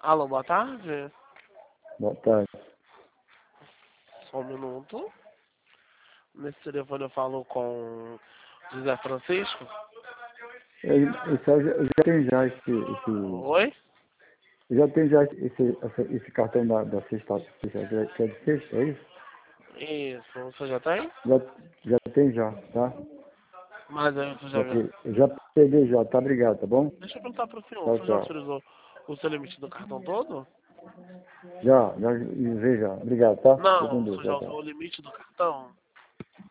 Alô, boa tarde. Boa tarde. Só um minuto. Nesse telefone eu falo com José Francisco. Isso aí eu já tenho já Oi? eu já tenho já esse cartão da sexta, que é de sexta, é isso? Isso, você já tem? Já tem já, tá? Mas aí você já viu. Ok. Eu já peguei já, tá? Obrigado, tá bom? Deixa eu perguntar pro senhor, Tchau, você já tchau. utilizou o seu limite do cartão todo? Já usei já. Obrigado, tá? Fique com Não, Deus, você já tchau, usou o tchau. limite do cartão?